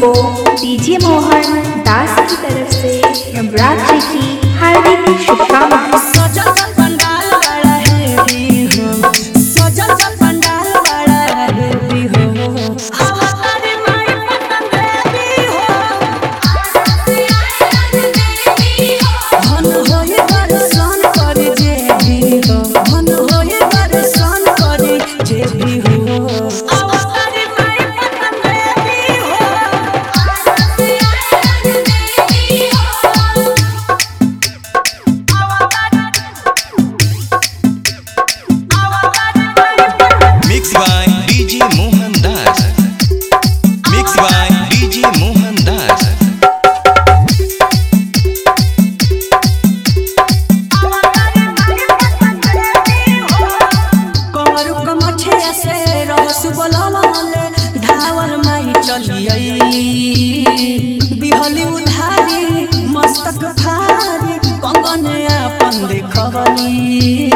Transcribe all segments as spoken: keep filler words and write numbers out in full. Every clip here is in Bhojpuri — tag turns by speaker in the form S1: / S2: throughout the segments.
S1: को डीजे मोहन दास की तरफ से नवरात्रि की हार्दिक शुभकामनाएं। बिहली उधारी मस्तक भारी कंगन अपन देखबली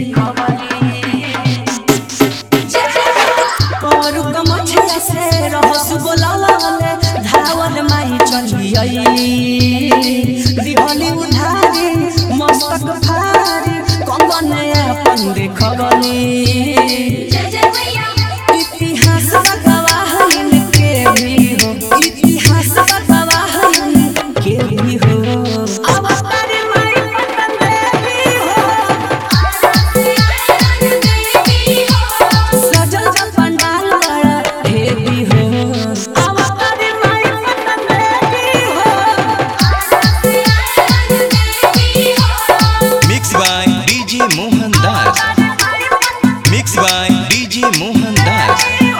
S1: करू कमछिया से रहस बोलावले धावल माई चलियई बिहली उधारी मस्तक भारी कंगन अपन देखबली इतिहास गवाह इनके भी हो इतिहास गवाह इनके भी हो अवतार माई पतन देवी हो सजल पंडाल बड़ा हेवी हो अवतार माई पतन देवी हो
S2: mix by DJ Mohan Das mix by DJ Mohan Das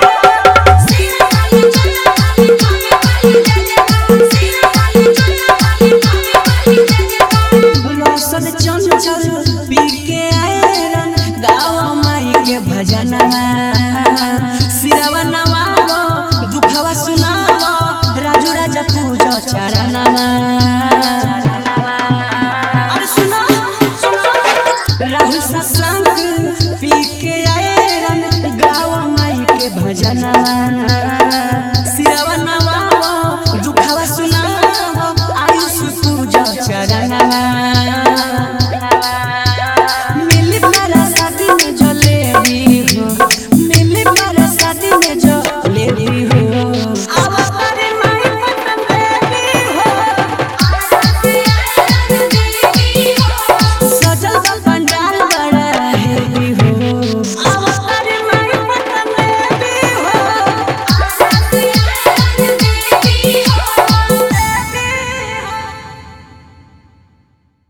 S1: Chanchal P के आयरन गाँव माई के भजना सिरवा नवालो दुखवा सुनालो राजू राजा पूजा चरणवा अरे सुनो राहुल सत्संग पी के आयरन गाँव माई के भजना